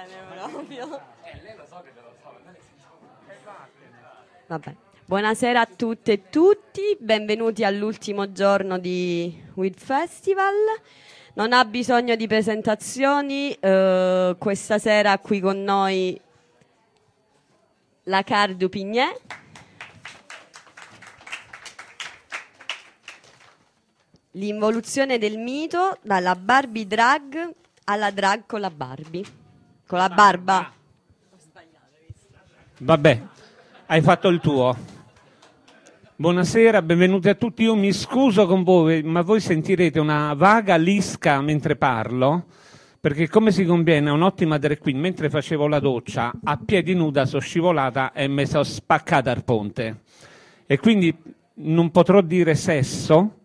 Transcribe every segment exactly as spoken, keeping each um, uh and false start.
bene proprio. Eh, lei lo so che lo so, ma vabbè. Buonasera a tutte e tutti, benvenuti all'ultimo giorno di Weed Festival. Non ha bisogno di presentazioni, eh, questa sera qui con noi la Car du Pignet. L'involuzione del mito dalla Barbie drag alla drag con la Barbie. Con la barba. Vabbè, hai fatto il tuo. Buonasera, benvenuti a tutti. Io mi scuso con voi, ma voi sentirete una vaga lisca mentre parlo, perché come si conviene a un'ottima drag queen, mentre facevo la doccia, a piedi nuda sono scivolata e mi sono spaccata al ponte. E quindi non potrò dire sesso.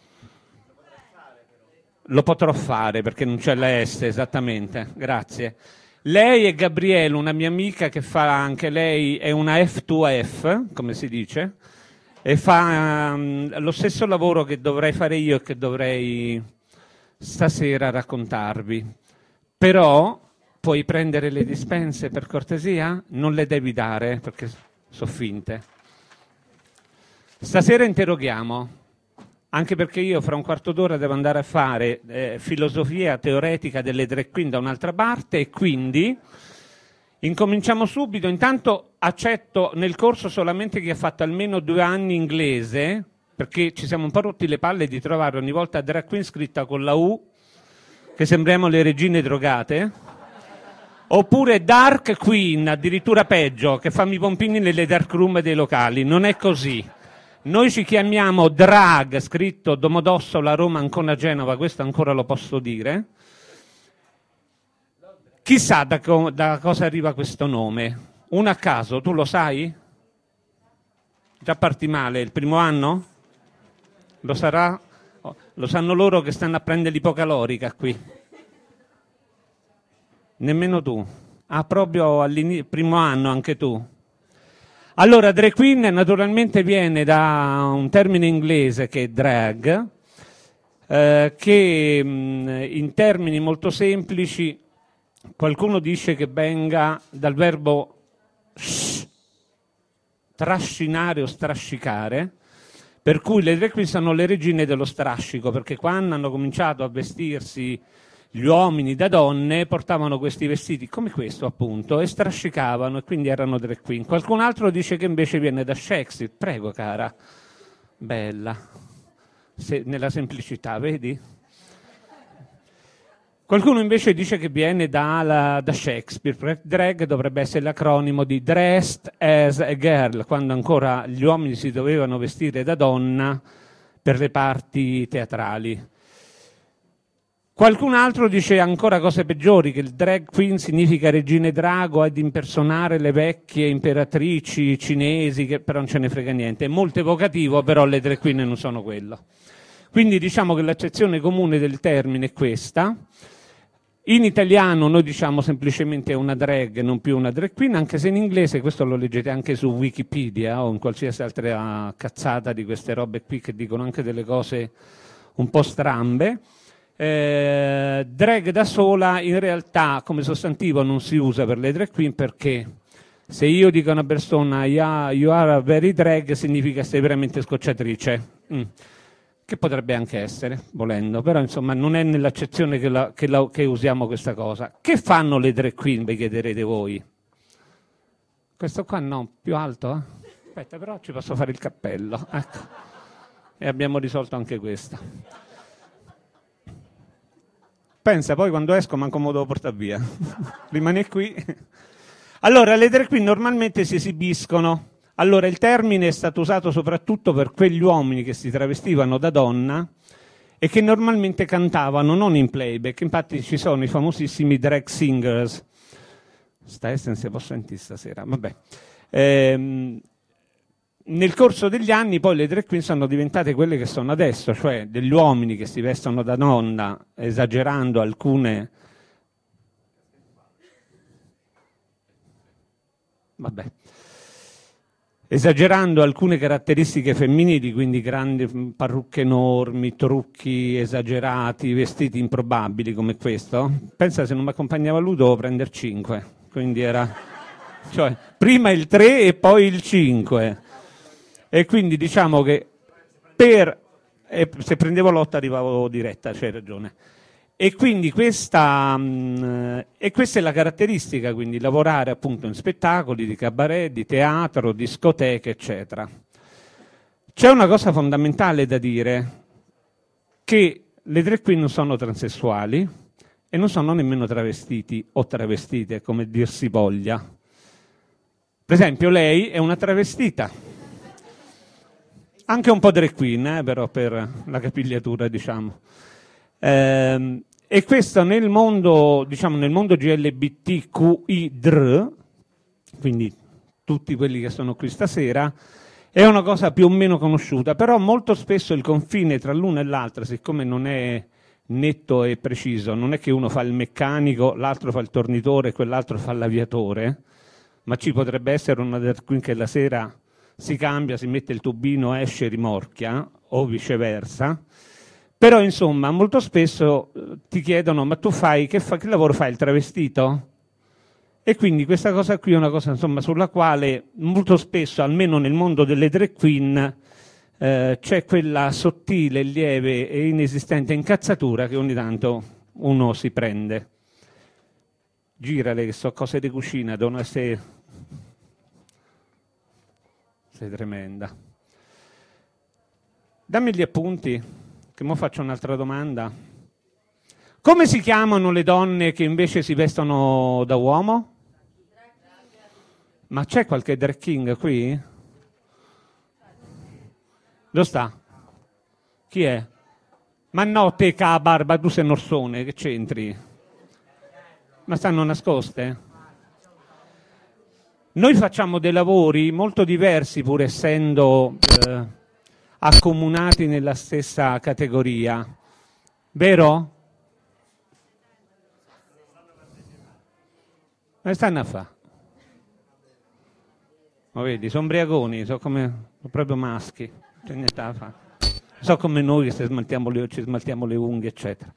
Lo potrò fare perché non c'è la S esattamente, grazie. Lei è Gabriele, una mia amica che fa anche lei, è una F due F, come si dice, e fa um, lo stesso lavoro che dovrei fare io e che dovrei stasera raccontarvi. Però puoi prendere le dispense per cortesia? Non le devi dare perché sono finte. Stasera interroghiamo. Anche perché io fra un quarto d'ora devo andare a fare eh, filosofia teoretica delle drag queen da un'altra parte e quindi incominciamo subito. Intanto accetto nel corso solamente chi ha fatto almeno due anni inglese, perché ci siamo un po' rotti le palle di trovare ogni volta drag queen scritta con la U, che sembriamo le regine drogate, oppure dark queen, addirittura peggio, che fanno i pompini nelle dark room dei locali. Non è così. Noi ci chiamiamo drag, scritto Domodossola, Roma, Ancona, Genova, questo ancora lo posso dire. Chissà da, co- da cosa arriva questo nome. Uno a caso, tu lo sai? Già parti male, il primo anno? Lo sarà? Oh, lo sanno loro che stanno a prendere l'ipocalorica qui. Nemmeno tu. Ah, proprio al primo anno anche tu. Allora, drag queen naturalmente viene da un termine inglese che è drag, eh, che mh, in termini molto semplici qualcuno dice che venga dal verbo sh, trascinare o strascicare, per cui le drag queen sono le regine dello strascico, perché quando hanno cominciato a vestirsi gli uomini da donne portavano questi vestiti come questo appunto e strascicavano e quindi erano drag queen. Qualcun altro dice che invece viene da Shakespeare. Prego cara, bella, Se, nella semplicità, vedi? Qualcuno invece dice che viene da, la, da Shakespeare. Drag dovrebbe essere l'acronimo di Dressed as a Girl, quando ancora gli uomini si dovevano vestire da donna per le parti teatrali. Qualcun altro dice ancora cose peggiori, che il drag queen significa regine drago ed impersonare le vecchie imperatrici cinesi, che però non ce ne frega niente. È molto evocativo, però le drag queen non sono quello. Quindi diciamo che l'accezione comune del termine è questa. In italiano noi diciamo semplicemente una drag, non più una drag queen, anche se in inglese, questo lo leggete anche su Wikipedia o in qualsiasi altra cazzata di queste robe qui che dicono anche delle cose un po' strambe. Eh, drag da sola in realtà come sostantivo non si usa per le drag queen, perché se io dico a una persona yeah, you are a very drag significa sei veramente scocciatrice, mm. che potrebbe anche essere volendo, però insomma non è nell'accezione che, la, che, la, che usiamo questa cosa. Che fanno le drag queen, vi chiederete voi? Questo qua no, più alto eh? Aspetta, però ci posso fare il cappello, ecco. E abbiamo risolto anche questa. Pensa, poi quando esco manco me lo devo portare via. Rimane qui. Allora, le drag queen normalmente si esibiscono. Allora, il termine è stato usato soprattutto per quegli uomini che si travestivano da donna e che normalmente cantavano, non in playback. Infatti ci sono i famosissimi drag singers. Sta essendo non si può sentire stasera, vabbè. Ehm, Nel corso degli anni poi le drag queen sono diventate quelle che sono adesso, cioè degli uomini che si vestono da donna, esagerando alcune... Vabbè. esagerando alcune caratteristiche femminili, quindi grandi parrucche enormi, trucchi esagerati, vestiti improbabili come questo. Pensa, se non mi accompagnava lui dovevo prendere cinque, quindi era cioè prima il tre e poi il cinque, e quindi diciamo che per e se prendevo l'otto arrivavo diretta, c'hai ragione. E quindi questa, mh, e questa è la caratteristica, quindi lavorare appunto in spettacoli di cabaret, di teatro, discoteche, eccetera. C'è una cosa fondamentale da dire, che le drag queen non sono transessuali e non sono nemmeno travestiti o travestite, come dir si voglia. Per esempio lei è una travestita, anche un po' drag queen, eh, però per la capigliatura, diciamo. Eh, e questo nel mondo, diciamo, nel mondo G L B T Q I D R, quindi tutti quelli che sono qui stasera, è una cosa più o meno conosciuta, però molto spesso il confine tra l'una e l'altra, siccome non è netto e preciso, non è che uno fa il meccanico, l'altro fa il tornitore e quell'altro fa l'aviatore, ma ci potrebbe essere una drag queen che la sera si cambia, si mette il tubino, esce e rimorchia, o viceversa. Però insomma molto spesso eh, ti chiedono: ma tu fai che, fa, che lavoro fai, il travestito? E quindi questa cosa qui è una cosa insomma sulla quale molto spesso, almeno nel mondo delle drag queen, eh, c'è quella sottile, lieve e inesistente incazzatura che ogni tanto uno si prende. Girale, che so cose di cucina, donna, sei, sei tremenda. Dammi gli appunti, che mo faccio un'altra domanda. Come si chiamano le donne che invece si vestono da uomo? Ma c'è qualche drag king qui? Dove sta? Chi è? Ma no, te ca la barba, tu sei un orsone, che c'entri? Ma stanno nascoste? Noi facciamo dei lavori molto diversi, pur essendo eh, accomunati nella stessa categoria, vero? Ma stanno a fa? Ma vedi, sono briagoni, sono come sono proprio maschi, c'è niente da fare. So come noi che se smaltiamo le, ci smaltiamo le unghie, eccetera.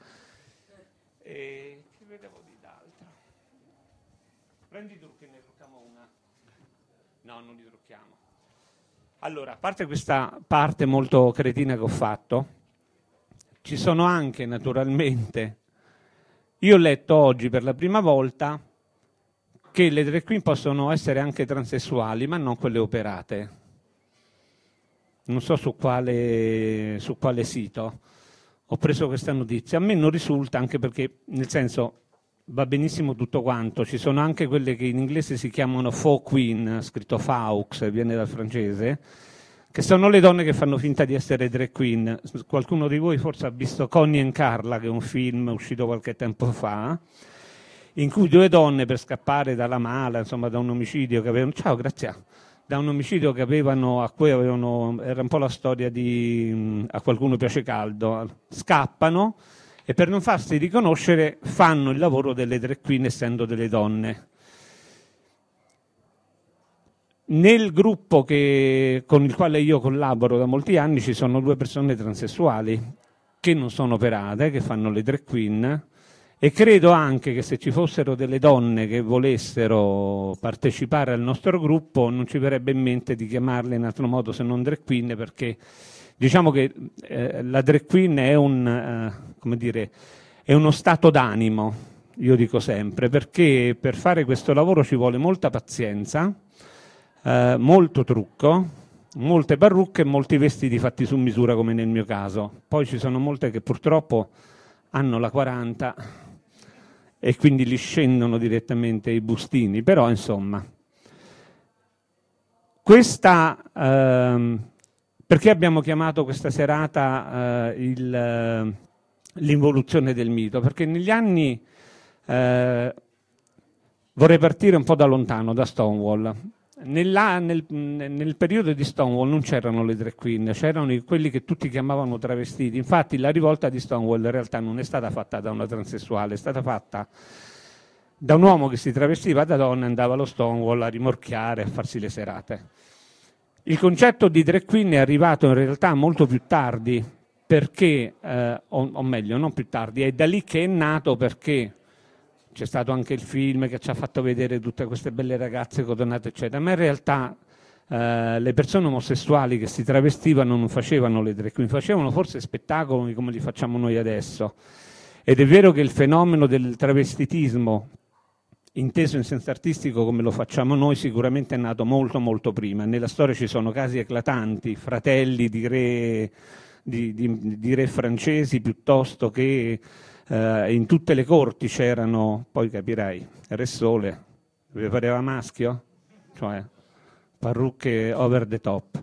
E che vedevo di d'altro? Prendi tu che ne trucchiamo una. No, non li trucchiamo. Allora, a parte questa parte molto cretina che ho fatto, ci sono anche naturalmente, io ho letto oggi per la prima volta che le drag queen possono essere anche transessuali, ma non quelle operate. Non so su quale, su quale sito ho preso questa notizia. A me non risulta, anche perché, nel senso, va benissimo tutto quanto. Ci sono anche quelle che in inglese si chiamano faux queen, scritto faux, viene dal francese, che sono le donne che fanno finta di essere drag queen. Qualcuno di voi forse ha visto Connie and Carla, che è un film uscito qualche tempo fa, in cui due donne, per scappare dalla mala, insomma da un omicidio che avevano, ciao, grazie, da un omicidio che avevano, a cui avevano, era un po' la storia di A qualcuno piace caldo, scappano e per non farsi riconoscere fanno il lavoro delle drag queen essendo delle donne. Nel gruppo che, con il quale io collaboro da molti anni ci sono due persone transessuali che non sono operate, che fanno le drag queen. E credo anche che se ci fossero delle donne che volessero partecipare al nostro gruppo non ci verrebbe in mente di chiamarle in altro modo se non drag queen, perché diciamo che eh, la drag queen è un, eh, come dire, è uno stato d'animo, io dico sempre, perché per fare questo lavoro ci vuole molta pazienza, eh, molto trucco, molte parrucche e molti vestiti fatti su misura come nel mio caso. Poi ci sono molte che purtroppo hanno la quaranta e quindi li scendono direttamente i bustini, però insomma questa ehm, perché abbiamo chiamato questa serata eh, il, eh, l'involuzione del mito? Perché negli anni eh, vorrei partire un po' da lontano, da Stonewall. Nella, nel, nel periodo di Stonewall non c'erano le drag queen, c'erano i, quelli che tutti chiamavano travestiti. Infatti la rivolta di Stonewall in realtà non è stata fatta da una transessuale, è stata fatta da un uomo che si travestiva da donna e andava allo Stonewall a rimorchiare, a farsi le serate. Il concetto di drag queen è arrivato in realtà molto più tardi, perché, eh, o, o meglio, non più tardi, è da lì che è nato, perché c'è stato anche il film che ci ha fatto vedere tutte queste belle ragazze cotonate, eccetera, ma in realtà eh, le persone omosessuali che si travestivano non facevano le drag queen, facevano forse spettacoli come li facciamo noi adesso. Ed è vero che il fenomeno del travestitismo, inteso in senso artistico come lo facciamo noi, sicuramente è nato molto molto prima. Nella storia ci sono casi eclatanti, fratelli di re, di, di, di re francesi, piuttosto che eh, in tutte le corti c'erano, poi capirai, Re Sole, vi pareva maschio? Cioè parrucche over the top.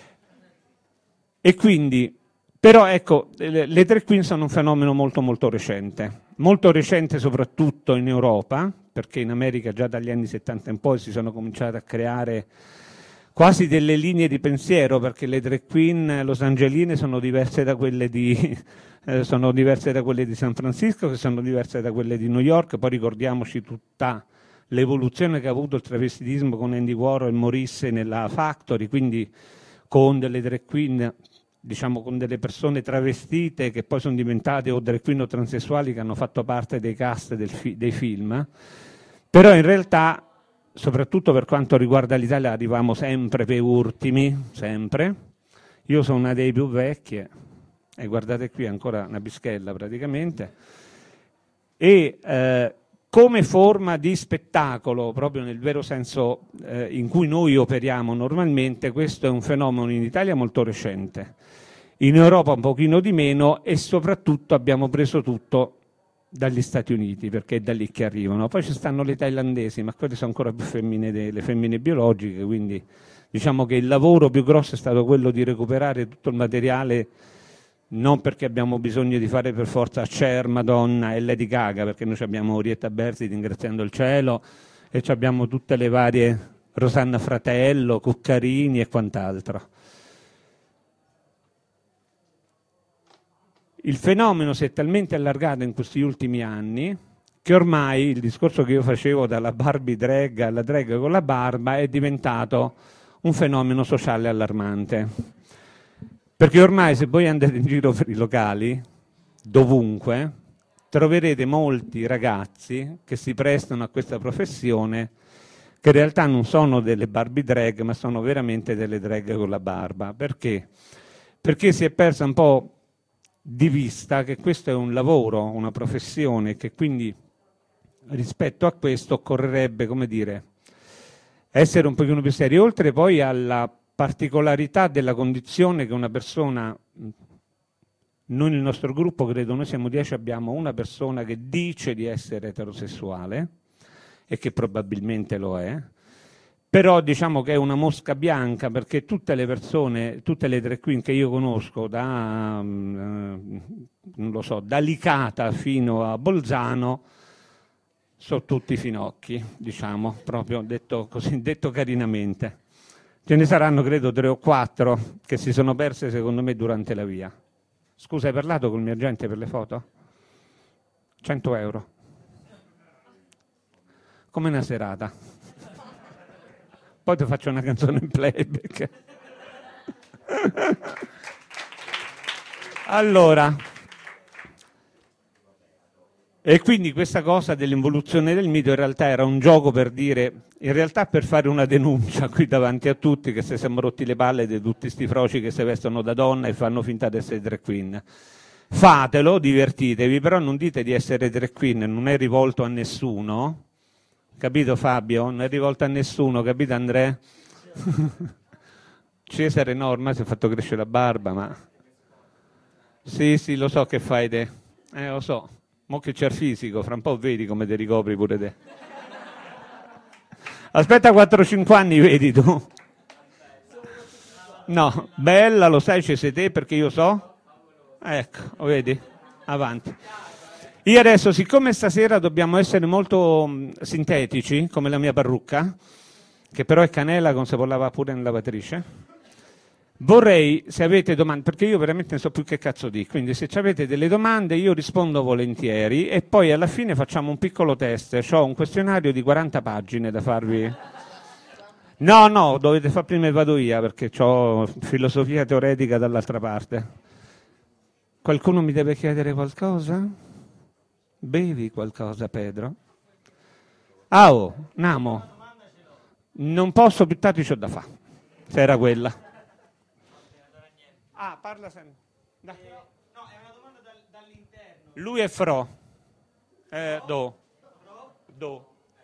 E quindi, però ecco, le, le drag queen sono un fenomeno molto molto recente, molto recente soprattutto in Europa, perché in America già dagli anni settanta in poi si sono cominciate a creare quasi delle linee di pensiero, perché le drag queen losangeline sono diverse da quelle di, eh, sono diverse da quelle di San Francisco, che sono diverse da quelle di New York. Poi ricordiamoci tutta l'evoluzione che ha avuto il travestitismo con Andy Warhol e Morrissey nella Factory, quindi con delle drag queen, diciamo con delle persone travestite che poi sono diventate o drag queen o transessuali che hanno fatto parte dei cast del fi- dei film. Però in realtà, soprattutto per quanto riguarda l'Italia, arriviamo sempre per ultimi, sempre. Io sono una dei più vecchie, e guardate qui ancora una bischella praticamente, e eh, come forma di spettacolo, proprio nel vero senso eh, in cui noi operiamo normalmente, questo è un fenomeno in Italia molto recente, in Europa un pochino di meno, e soprattutto abbiamo preso tutto dagli Stati Uniti, perché è da lì che arrivano. Poi ci stanno le thailandesi, ma quelle sono ancora più femmine delle femmine biologiche, quindi diciamo che il lavoro più grosso è stato quello di recuperare tutto il materiale, non perché abbiamo bisogno di fare per forza Cher, Madonna e Lady Gaga, perché noi abbiamo Orietta Berti, ringraziando il cielo, e abbiamo tutte le varie Rosanna Fratello, Cuccarini e quant'altro. Il fenomeno si è talmente allargato in questi ultimi anni che ormai il discorso che io facevo dalla Barbie drag alla drag con la barba è diventato un fenomeno sociale allarmante. Perché ormai, se voi andate in giro per i locali, dovunque, troverete molti ragazzi che si prestano a questa professione, che in realtà non sono delle Barbie drag, ma sono veramente delle drag con la barba. Perché? Perché si è persa un po' di vista che questo è un lavoro, una professione, che quindi rispetto a questo occorrerebbe, come dire, essere un pochino più seri, oltre poi alla particolarità della condizione che una persona, noi nel nostro gruppo credo, noi siamo dieci, abbiamo una persona che dice di essere eterosessuale e che probabilmente lo è, però diciamo che è una mosca bianca, perché tutte le persone, tutte le drag queen che io conosco, da, um, non lo so, da Licata fino a Bolzano, sono tutti finocchi, diciamo, proprio detto così, detto carinamente. Ce ne saranno credo tre o quattro che si sono perse secondo me durante la via. Scusa, hai parlato col mio agente per le foto? cento euro. Come una serata. Poi ti faccio una canzone in playback. Allora, e quindi questa cosa dell'involuzione del mito in realtà era un gioco per dire, in realtà per fare una denuncia qui davanti a tutti, che se siamo rotti le palle di tutti sti froci che si vestono da donna e fanno finta di essere drag queen. Fatelo, divertitevi, però non dite di essere drag queen, non è rivolto a nessuno. Capito Fabio? Non è rivolto a nessuno, capito Andrea? Cesare Norma si è fatto crescere la barba, ma... Sì, sì, lo so che fai te. Eh, lo so. Mo' che c'è il fisico, fra un po' vedi come ti ricopri pure te. Aspetta quattro cinque anni, vedi tu. No, bella, lo sai, ci sei te perché io so? Ecco, vedi? Avanti. Io adesso, siccome stasera dobbiamo essere molto mh, sintetici, come la mia parrucca, che però è canela con se volava pure in lavatrice, vorrei, se avete domande, perché io veramente non so più che cazzo di, quindi se avete delle domande io rispondo volentieri e poi alla fine facciamo un piccolo test, ho un questionario di quaranta pagine da farvi. No, no, dovete fare prima e vado io, perché ho filosofia teoretica dall'altra parte. Qualcuno mi deve chiedere qualcosa? Bevi qualcosa, Pedro? Ah, oh, Namo. Non posso, più tardi c'ho da fare. Se era quella. Ah, parla sempre. Da. No, è una domanda dal, dall'interno. Lui è Fro. Eh, do. Do.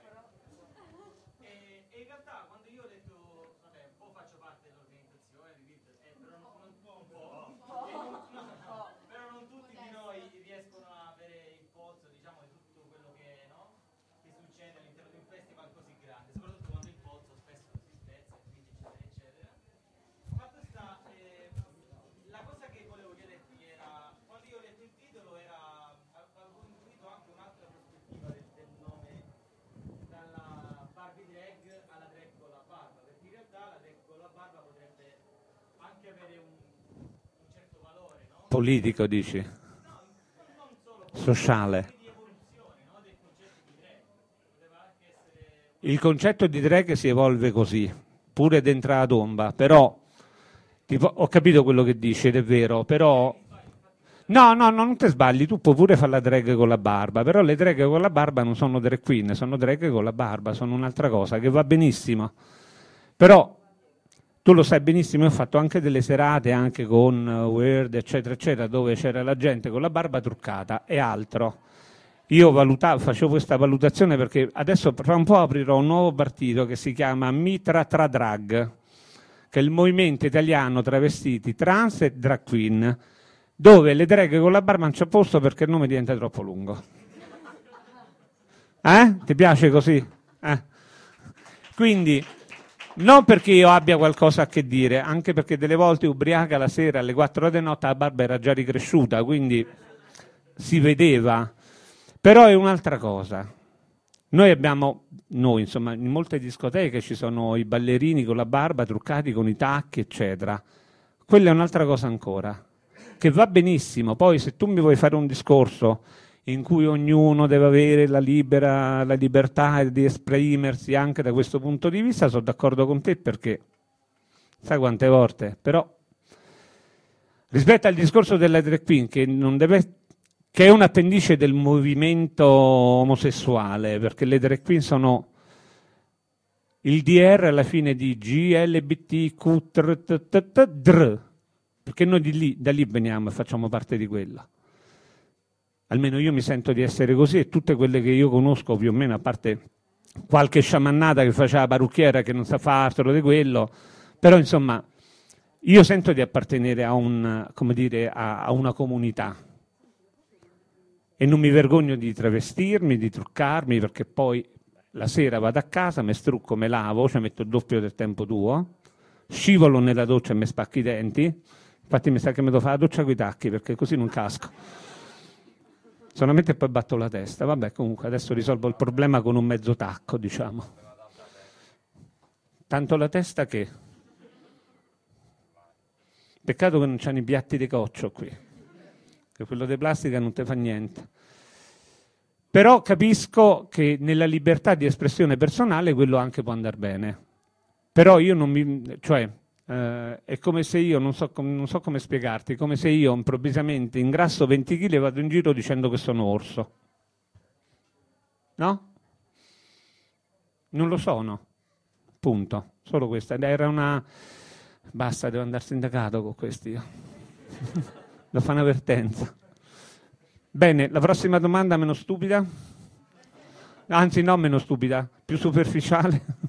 Politico, dici? Sociale. Il concetto di drag si evolve così, pure dentro la tomba, però tipo, ho capito quello che dici ed è vero, però no, no, non ti sbagli, tu puoi pure fare la drag con la barba, però le drag con la barba non sono drag queen, sono drag con la barba, sono un'altra cosa che va benissimo. Però tu lo sai benissimo, io ho fatto anche delle serate anche con Word, eccetera, eccetera, dove c'era la gente con la barba truccata e altro. Io valutavo, facevo questa valutazione perché adesso tra un po' aprirò un nuovo partito che si chiama Mitra Tra Drag, che è il movimento italiano travestiti trans e drag queen, dove le drag con la barba non c'è posto perché il nome diventa troppo lungo. Eh? Ti piace così? Eh? Quindi non perché io abbia qualcosa a che dire, anche perché delle volte ubriaca la sera alle quattro di notte la barba era già ricresciuta, quindi si vedeva. Però è un'altra cosa. Noi abbiamo, noi insomma, in molte discoteche ci sono i ballerini con la barba truccati con i tacchi, eccetera. Quella è un'altra cosa ancora, che va benissimo. Poi se tu mi vuoi fare un discorso in cui ognuno deve avere la, libera, la libertà di esprimersi anche da questo punto di vista, sono d'accordo con te perché, sai quante volte, però rispetto al discorso della drag queen, che, non deve, che è un appendice del movimento omosessuale, perché le drag queen sono il D R alla fine di G L B T Q D R, perché noi di lì, da lì veniamo e facciamo parte di quella. Almeno io mi sento di essere così e tutte quelle che io conosco più o meno, a parte qualche sciamannata che faceva la parrucchiera che non sa fare altro di quello, però insomma io sento di appartenere a, un, come dire, a, a una comunità e non mi vergogno di travestirmi, di truccarmi, perché poi la sera vado a casa, mi strucco, me lavo, cioè metto il doppio del tempo tuo, scivolo nella doccia e mi spacco i denti, infatti mi sa che mi devo fare la doccia con i tacchi perché così non casco. Solamente poi batto la testa. Vabbè, comunque adesso risolvo il problema con un mezzo tacco, diciamo. Tanto la testa che... Peccato che non c'hanno i piatti di coccio qui, che quello di plastica non ti fa niente. Però capisco che nella libertà di espressione personale quello anche può andare bene. Però io non mi... cioè... Uh, è come se io, non so, com- non so come spiegarti, come se io improvvisamente ingrasso venti chili e vado in giro dicendo che sono orso. No? Non lo sono. Punto. Solo questa. Era una... Basta, devo andare sindacato con questi io. Lo fa un'avvertenza. Bene, la prossima domanda meno stupida? Anzi, no, meno stupida, più superficiale.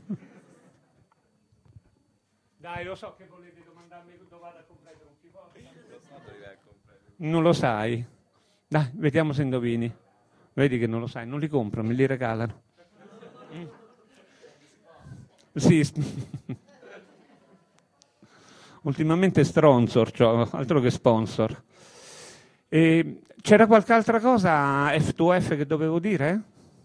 Dai, lo so che volete domandarmi dove vado a comprare un tipo. Non lo sai? Dai, vediamo se indovini. Vedi che non lo sai, non li compro, me li regalano. Mm. Sì. Ultimamente stronzor, cioè, altro che sponsor. E c'era qualche altra cosa F due F che dovevo dire?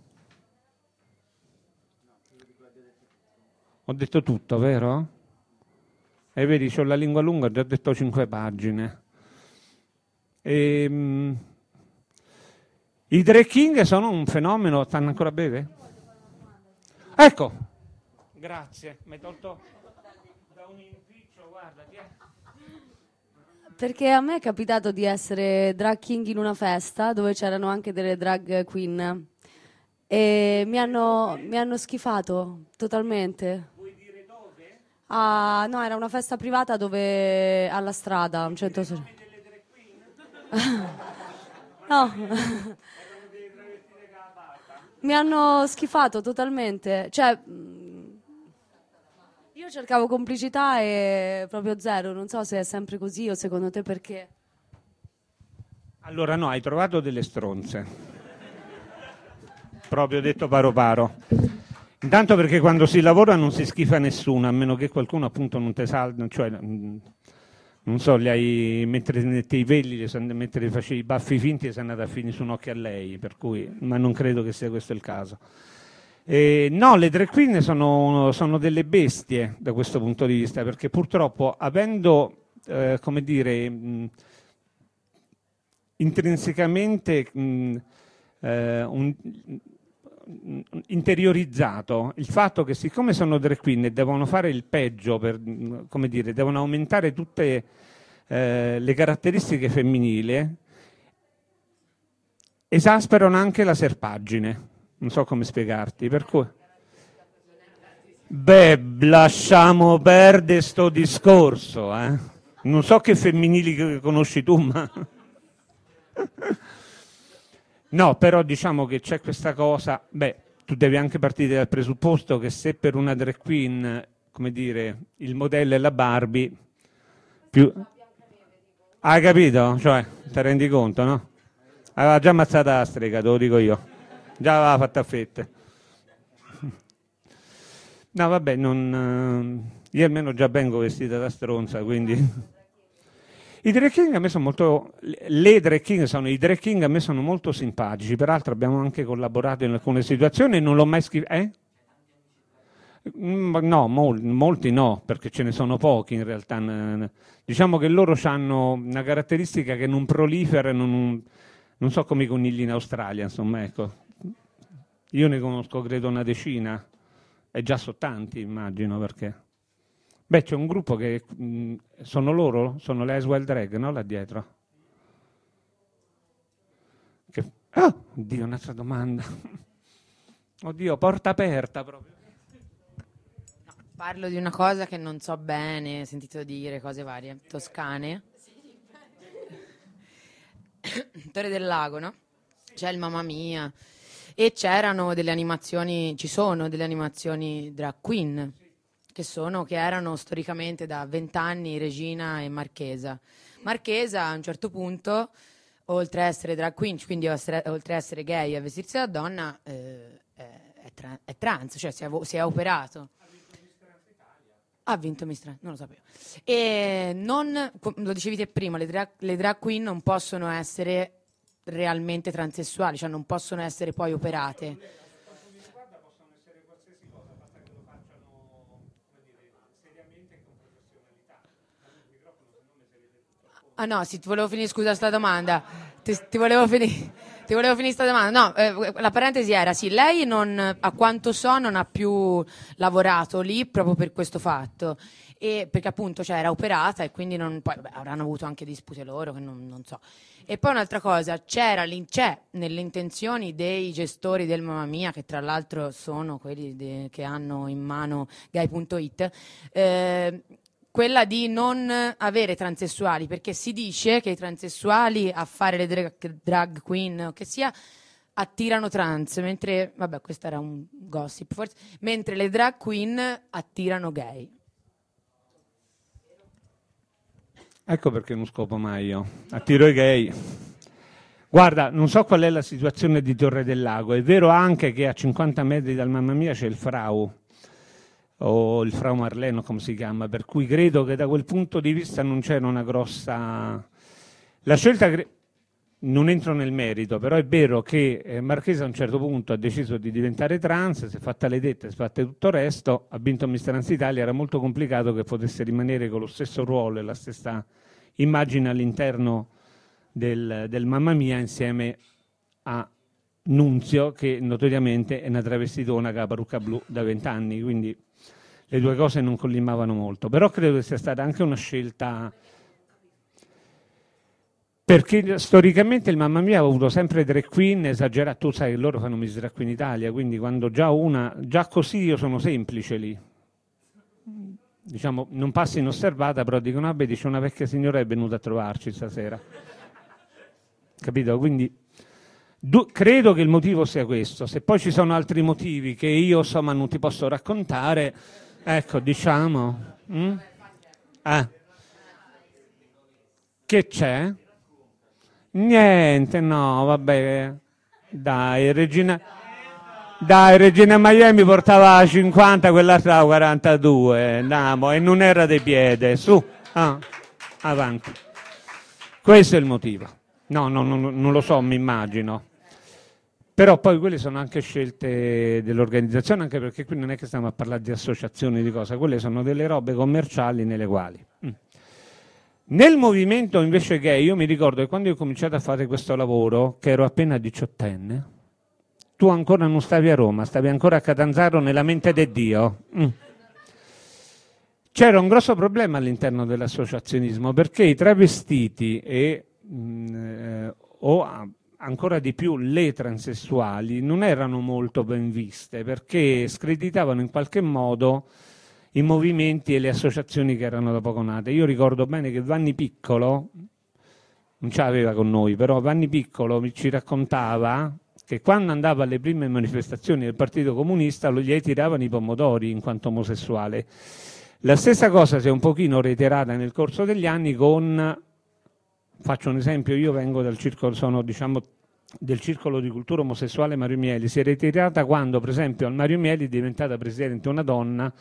Ho detto tutto, vero? E vedi, c'ho la lingua lunga, ho già detto cinque pagine. E, um, I drag king sono un fenomeno, stanno ancora a bere? Ecco, Grazie, mi hai tolto da un impiccio, guarda, ti è... Perché a me è capitato di essere drag king in una festa dove c'erano anche delle drag queen e mi hanno, mi hanno schifato totalmente. Vuoi dire dove? Ah, no, era una festa privata dove alla strada, a un centro sociale. Delle drag queen? No. Erano dei travestiti con la barba? Mi hanno schifato totalmente. Cioè, io cercavo complicità e proprio zero. Non so se è sempre così o secondo te perché. Allora no, hai trovato delle stronze. Proprio detto paro paro. Intanto perché quando si lavora non si schifa nessuno, a meno che qualcuno appunto non te salda, cioè non so, gli hai mentre mettevi i veli, mentre facevi i baffi finti e sei andata a finire su un occhio a lei, per cui, ma non credo che sia questo il caso. Eh, no, le drag queen sono, sono delle bestie da questo punto di vista, perché purtroppo avendo, eh, come dire, mh, intrinsecamente mh, eh, un, mh, interiorizzato il fatto che siccome sono drag queen e devono fare il peggio, per, mh, come dire, devono aumentare tutte eh, le caratteristiche femminili, esasperano anche la serpaggine. Non so come spiegarti, per cui... Beh, lasciamo perdere sto discorso, eh. Non so che femminili che conosci tu, ma... No, però diciamo che c'è questa cosa... Beh, tu devi anche partire dal presupposto che se per una drag queen, come dire, il modello è la Barbie, più... Hai capito? Cioè, ti rendi conto, no? Aveva già ammazzata la strega, te lo dico io. Già l'aveva fatta a fette. No, vabbè, non, io almeno già vengo vestita da stronza, quindi... I drag king a me sono molto... Le drag king sono... I drag king a me sono molto simpatici, peraltro abbiamo anche collaborato in alcune situazioni e non l'ho mai scritto... Eh? No, mol, molti no, perché ce ne sono pochi in realtà. Diciamo che loro hanno una caratteristica che non prolifera, non, non so come i conigli in Australia, insomma, ecco. Io ne conosco credo una decina, e già sono tanti immagino, perché... Beh, c'è un gruppo che... Mh, sono loro? Sono le Aswell Drag, no? Là dietro. Che... Oh, oddio, un'altra domanda. Oddio, porta aperta proprio. No, parlo di una cosa che non so bene, ho sentito dire cose varie. Toscane. Torre del Lago, no? C'è il Mamma Mia. E c'erano delle animazioni, ci sono delle animazioni drag queen, che sono, che erano storicamente da vent'anni Regina e Marchesa. Marchesa a un certo punto, oltre a essere drag queen, quindi oltre a essere gay e a vestirsi da donna, eh, è, è, tra, è trans, cioè si è, si è operato. Ha vinto Miss Trans, non lo sapevo. E non, lo dicevi te prima, le drag, le drag queen non possono essere realmente transessuali, cioè non possono essere poi operate. Per quanto mi riguarda possono essere qualsiasi cosa, basta che lo facciano, come dire, seriamente e con professionalità. Dammi il microfono, se no mi si vede tutto. Ah no, sì, ti volevo finire, scusa sta domanda. Ti, ti volevo finire. Ti volevo finire sta domanda. No, eh, la parentesi era, sì, lei non, a quanto so, non ha più lavorato lì proprio per questo fatto. E perché appunto cioè, era operata e quindi non, poi vabbè, avranno avuto anche dispute loro, che non, non so. E poi un'altra cosa, c'era, c'è nelle intenzioni dei gestori del Mamma Mia, che tra l'altro sono quelli de, che hanno in mano gay punto it, eh, quella di non avere transessuali, perché si dice che i transessuali a fare le drag, drag queen o che sia attirano trans, mentre, vabbè, questo era un gossip forse, mentre le drag queen attirano gay. Ecco perché non scopo mai io, attiro i gay. Guarda, non so qual è la situazione di Torre del Lago, è vero anche che a cinquanta metri dal Mamma Mia c'è il Frau, o il Frau Marleno come si chiama, per cui credo che da quel punto di vista non c'era una grossa... La scelta... Cre... Non entro nel merito, però è vero che eh, Marchesa a un certo punto ha deciso di diventare trans, si è fatta le dette, si è fatta tutto il resto, ha vinto Miss Trans Italia, era molto complicato che potesse rimanere con lo stesso ruolo e la stessa immagine all'interno del, del Mamma Mia insieme a Nunzio, che notoriamente è una travestitona con la parrucca blu da vent'anni, quindi le due cose non collimavano molto. Però credo che sia stata anche una scelta, perché storicamente il Mamma Mia ha avuto sempre drag queen esagerate. Tu sai che loro fanno Miss Drag Queen Italia, quindi quando già una, già così io sono semplice lì. Diciamo, non passa inosservata, però dicono, vabbè, dice una vecchia signora è venuta a trovarci stasera. Capito? Quindi du- credo che il motivo sia questo. Se poi ci sono altri motivi che io insomma non ti posso raccontare, ecco, diciamo. Mm? Eh. Che c'è? Niente, no, vabbè. Dai, Regina... Dai, Regina Miami portava cinquanta, quell'altra quarantadue, andiamo, e non era di piede, su, ah, avanti. Questo è il motivo. No, no, no, non lo so, mi immagino. Però poi quelle sono anche scelte dell'organizzazione, anche perché qui non è che stiamo a parlare di associazioni, di cose, quelle sono delle robe commerciali nelle quali... Mm. Nel movimento invece gay, io mi ricordo che quando io ho cominciato a fare questo lavoro, che ero appena diciottenne, tu ancora non stavi a Roma, stavi ancora a Catanzaro nella mente di Dio. Mm. C'era un grosso problema all'interno dell'associazionismo, perché i travestiti e mh, eh, o a, ancora di più le transessuali non erano molto ben viste, perché screditavano in qualche modo i movimenti e le associazioni che erano da poco nate. Io ricordo bene che Vanni Piccolo, non ce l'aveva con noi, però Vanni Piccolo ci raccontava che quando andava alle prime manifestazioni del Partito Comunista lo gli tiravano i pomodori in quanto omosessuale. La stessa cosa si è un pochino reiterata nel corso degli anni con, faccio un esempio, io vengo dal circolo, sono diciamo del circolo di cultura omosessuale Mario Mieli, si è ritirata quando per esempio al Mario Mieli è diventata presidente una donna,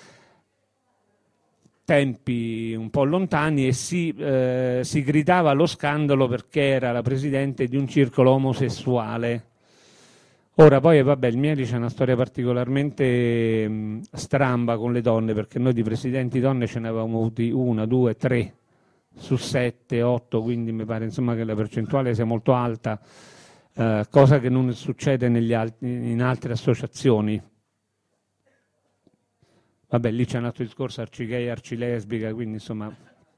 tempi un po' lontani, e si, eh, si gridava allo scandalo perché era la presidente di un circolo omosessuale. Ora poi, vabbè, il Mieli c'è una storia particolarmente mh, stramba con le donne, perché noi di presidenti donne ce ne avevamo avuti una, due, tre su sette, otto, quindi mi pare insomma che la percentuale sia molto alta, eh, cosa che non succede negli altri, in altre associazioni. Vabbè, lì c'è un altro discorso arcigay, arcilesbica, quindi insomma...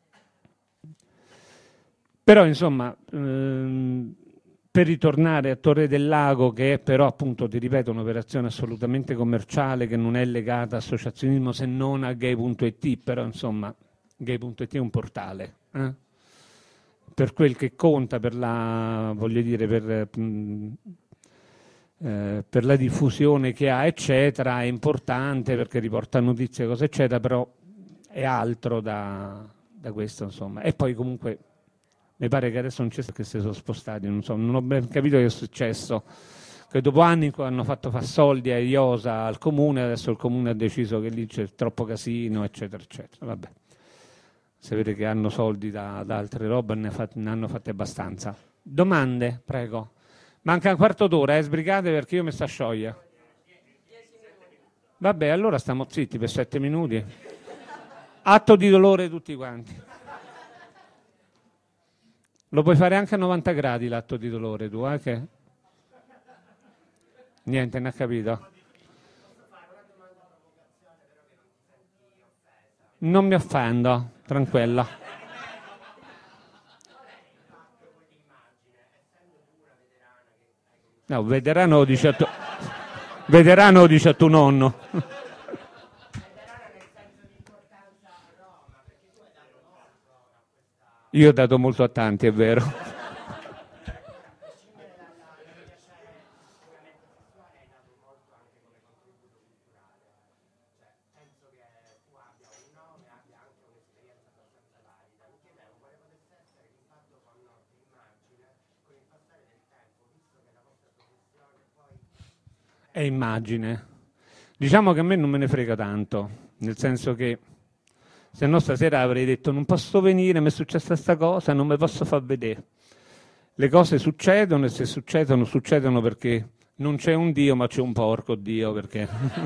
Però insomma... Ehm, per ritornare a Torre del Lago, che è però appunto, ti ripeto, un'operazione assolutamente commerciale che non è legata a associazionismo se non a gay punto it, però insomma gay punto it è un portale. Eh? Per quel che conta, per la, voglio dire, per, mh, eh, per la diffusione che ha, eccetera, è importante perché riporta notizie, cose, eccetera, però è altro da, da questo, insomma. E poi comunque... Mi pare che adesso non c'è che si sono spostati, non so, non ho ben capito che è successo. Che dopo anni hanno fatto fare soldi a Iosa al comune, adesso il comune ha deciso che lì c'è troppo casino, eccetera, eccetera. Vabbè. Sapete che hanno soldi da, da altre robe, ne, fat, ne hanno fatte abbastanza. Domande, prego. Manca un quarto d'ora, eh, sbrigate perché io mi sto a sciogliere. Vabbè, allora stiamo zitti per sette minuti. Atto di dolore tutti quanti. Lo puoi fare anche a novanta gradi l'atto di dolore tu, eh? Che... Niente, ne ha capito. Non mi offendo, tranquilla. No, veterano lo dice a tu... veterano lo dice a tuo nonno. Io ho dato molto a tanti, è vero. È immagine. Diciamo che a me non me ne frega tanto, nel senso che se no stasera avrei detto non posso venire, mi è successa questa cosa, non mi posso far vedere. Le cose succedono e se succedono, succedono perché non c'è un Dio ma c'è un porco Dio. Perché...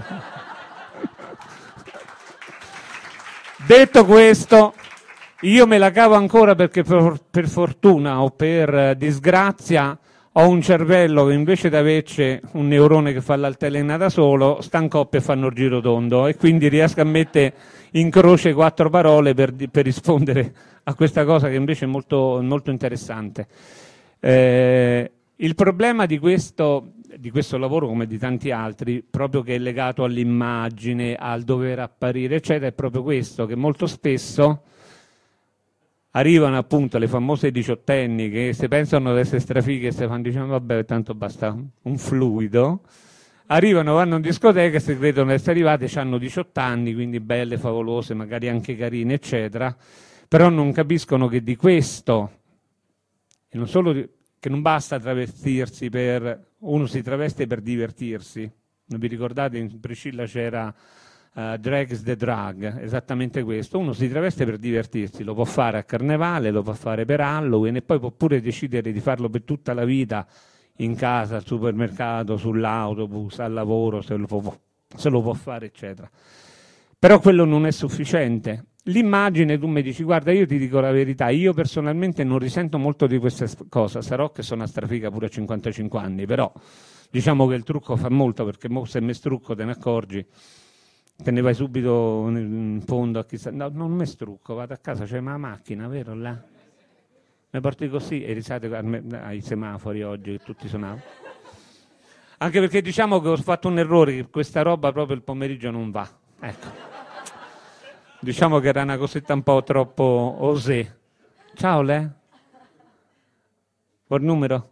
Detto questo, io me la cavo ancora perché per, per fortuna o per disgrazia Ho un cervello che invece di averci un neurone che fa l'altalena da solo, sta in coppia e fanno il giro tondo, e quindi riesco a mettere in croce quattro parole per, per rispondere a questa cosa che invece è molto, molto interessante. Eh, il problema di questo, di questo lavoro, come di tanti altri, proprio che è legato all'immagine, al dover apparire, eccetera, è proprio questo, che molto spesso arrivano appunto le famose diciottenni che se pensano di essere strafighe e se fanno, diciamo, vabbè, tanto basta un fluido, arrivano, vanno in discoteca e se credono di essere arrivate, hanno diciotto anni, quindi belle, favolose, magari anche carine, eccetera, però non capiscono che di questo, e non solo di, che non basta travestirsi per, uno si traveste per divertirsi, non vi ricordate, in Priscilla c'era Uh, drag is the drug, esattamente questo, uno si traveste per divertirsi, lo può fare a carnevale, lo può fare per Halloween e poi può pure decidere di farlo per tutta la vita in casa, al supermercato, sull'autobus, al lavoro, se lo può, se lo può fare, eccetera. Però quello non è sufficiente. L'immagine, tu mi dici, guarda, io ti dico la verità, io personalmente non risento molto di questa cosa, sarò che sono a strafiga pure a cinquantacinque anni, però diciamo che il trucco fa molto, perché mo se mi strucco te ne accorgi, te ne vai subito in fondo a chissà. No, non mi strucco, vado a casa, c'è una macchina, vero là? Mi porti così e risate ai semafori oggi che tutti suonavano. Anche perché diciamo che ho fatto un errore, che questa roba proprio il pomeriggio non va. Ecco. Diciamo che era una cosetta un po' troppo osé. Ciao Le. Vuoi il numero?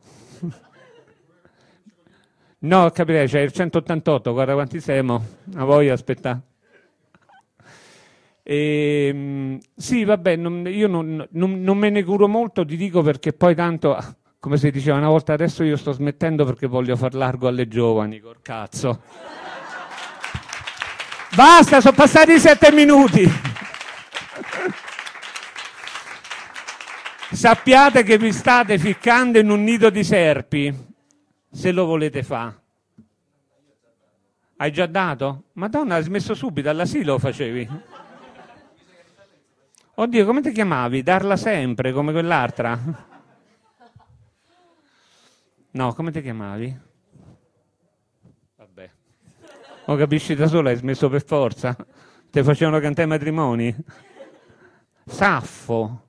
No, capirei, c'è il centottantotto, guarda quanti siamo, a voglia aspettare. E, sì, vabbè, non, io non, non, non me ne curo molto, ti dico, perché poi tanto, come si diceva una volta, adesso io sto smettendo perché voglio far largo alle giovani, col cazzo. Basta, sono passati sette minuti. Sappiate che vi state ficcando in un nido di serpi. Se lo volete fare. Hai già dato? Madonna, hai smesso subito, all'asilo lo facevi. Oddio, come ti chiamavi? Darla sempre, come quell'altra? No, come ti chiamavi? Vabbè. O capisci da sola, hai smesso per forza? Te facevano cantare ai matrimoni? Saffo.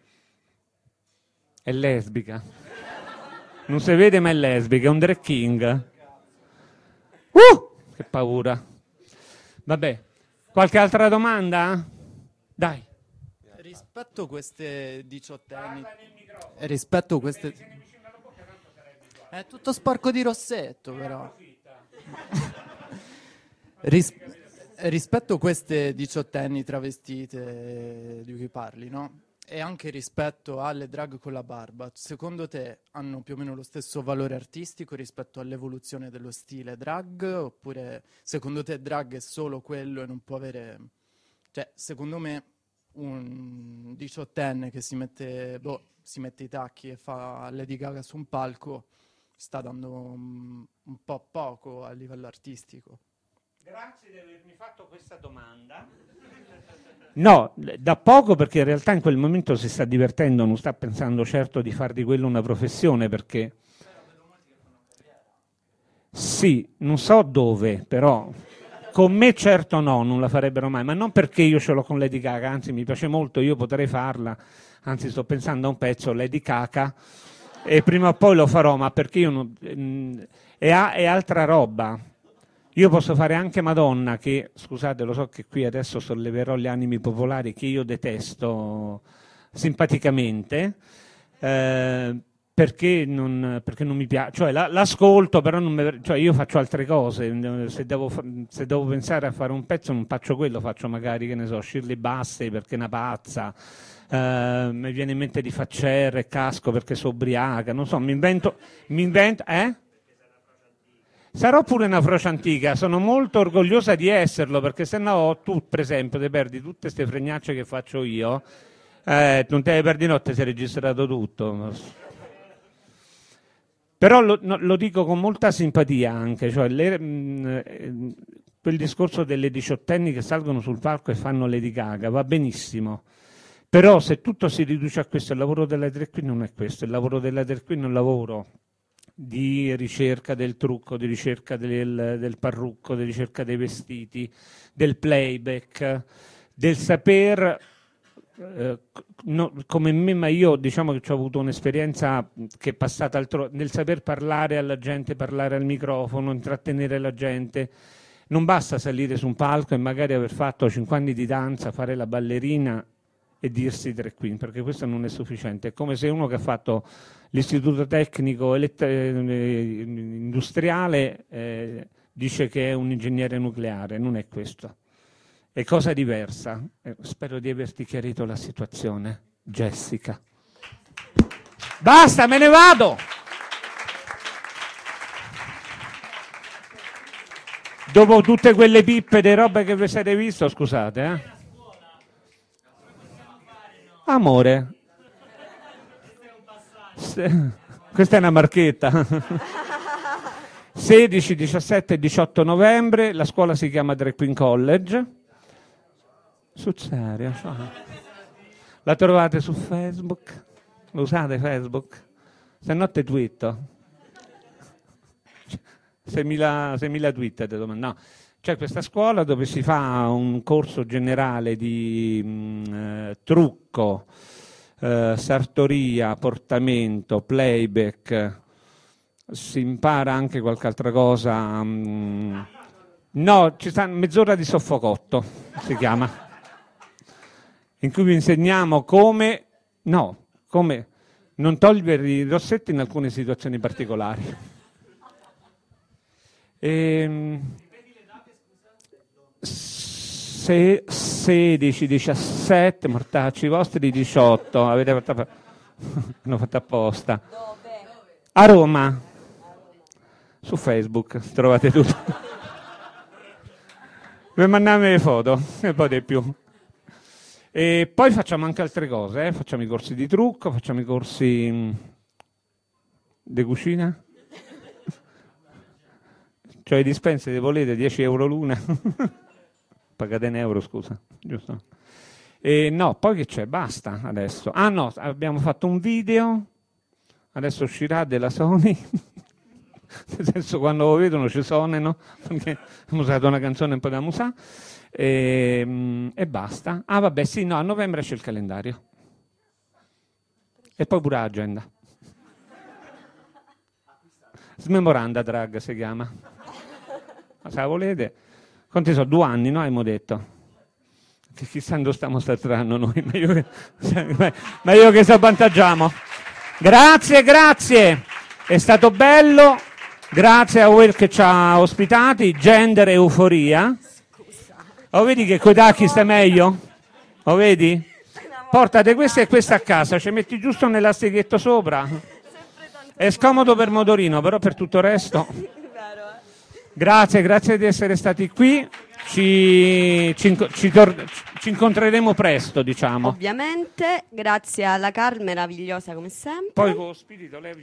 È lesbica. Non si vede ma è lesbica, è un drag king. Uh, che paura. Vabbè, qualche altra domanda? Dai. Rispetto a queste diciottenni, rispetto a queste... È tutto sporco di rossetto però. Ris... Rispetto a queste diciottenni travestite di cui parli, no? E anche rispetto alle drag con la barba, secondo te hanno più o meno lo stesso valore artistico rispetto all'evoluzione dello stile drag? Oppure secondo te drag è solo quello e non può avere... Cioè, secondo me un diciottenne che si mette, boh, si mette i tacchi e fa Lady Gaga su un palco sta dando un, un po' poco a livello artistico. Grazie di avermi fatto questa domanda. No, da poco, perché in realtà in quel momento si sta divertendo, non sta pensando certo di far di quello una professione, perché sì, non so dove, però con me certo no, non la farebbero mai, ma non perché io ce l'ho con Lady Gaga, anzi mi piace molto, io potrei farla, anzi sto pensando a un pezzo Lady Caca e prima o poi lo farò, ma perché io non, è, è altra roba. Io posso fare anche Madonna, che, scusate, lo so che qui adesso solleverò gli animi popolari, che io detesto simpaticamente, eh, perché, non, perché non mi piace, cioè la, l'ascolto, però non mi, cioè io faccio altre cose, se devo, se devo pensare a fare un pezzo non faccio quello, faccio magari, che ne so, Shirley Bassey perché è una pazza, eh, mi viene in mente di Faccer e Casco perché sono ubriaca, non so, mi invento, mi invento, eh? Sarò pure una frocia antica, sono molto orgogliosa di esserlo, perché se no tu, per esempio, ti perdi tutte queste fregnacce che faccio io, eh, non te le perdi notte, si è registrato tutto. Però lo, no, lo dico con molta simpatia anche, cioè le, mh, quel discorso delle diciottenni che salgono sul palco e fanno Lady Gaga, va benissimo, però se tutto si riduce a questo, il lavoro della drag queen non è questo, il lavoro della drag queen è un lavoro di ricerca del trucco, di ricerca del, del parrucco, di ricerca dei vestiti, del playback, del saper, eh, no, come me, ma io diciamo che ho avuto un'esperienza che è passata altro, nel saper parlare alla gente, parlare al microfono, intrattenere la gente. Non basta salire su un palco e magari aver fatto cinque anni di danza, fare la ballerina e dirsi drag queen, perché questo non è sufficiente. È come se uno che ha fatto l'istituto tecnico elett- eh, industriale eh, dice che è un ingegnere nucleare. Non è questo, è cosa diversa. Eh, spero di averti chiarito la situazione, Jessica. Basta, me ne vado. Dopo tutte quelle pippe di robe che vi siete visto, scusate, eh? Amore. Se... Questa è una marchetta. sedici, diciassette e diciotto novembre, la scuola si chiama Drag Queen College. Sul serio? La trovate su Facebook? Lo usate Facebook? Se no te twitto. seimila tweet te domando. No, c'è questa scuola dove si fa un corso generale di mh, eh, trucco, eh, sartoria, portamento, playback, si impara anche qualche altra cosa. Mh, no, ci sta mezz'ora di soffocotto, si chiama, in cui vi insegniamo come, no, come non togliere i rossetti in alcune situazioni particolari. E, se, sedici, diciassette, mortacci vostri, diciotto, avete fatto, hanno fatto apposta. A Roma, su Facebook, trovate tutto. Vi mandiamo le foto e poi di più. E poi facciamo anche altre cose, eh? Facciamo i corsi di trucco, facciamo i corsi di cucina. Cioè i dispensi, se volete, dieci euro l'una. Pagate in euro, scusa, giusto? E no, poi che c'è? Basta adesso. Ah no, abbiamo fatto un video, adesso uscirà della Sony, nel senso quando lo vedono ci sonano, perché abbiamo usato una canzone un po' da musà, e, e basta. Ah vabbè, sì, no, a novembre c'è il calendario. E poi pure l'agenda. Smemoranda Drag si chiama. Se la volete, quanti sono? Due anni, no? Abbiamo detto. Che chissà dove stiamo staranno noi, ma io, ma io che ci avvantaggiamo. Grazie, grazie, è stato bello, grazie a Will che ci ha ospitati, Gender Euforia. Lo vedi che coi tacchi sta meglio? Lo vedi? Portate questa e questa a casa, ci metti giusto un elastichetto sopra. È scomodo per motorino, però per tutto il resto... Grazie, grazie di essere stati qui, ci, ci, ci, tor- ci incontreremo presto, diciamo. Ovviamente, grazie alla Car, meravigliosa come sempre. Poi con lo spirito lei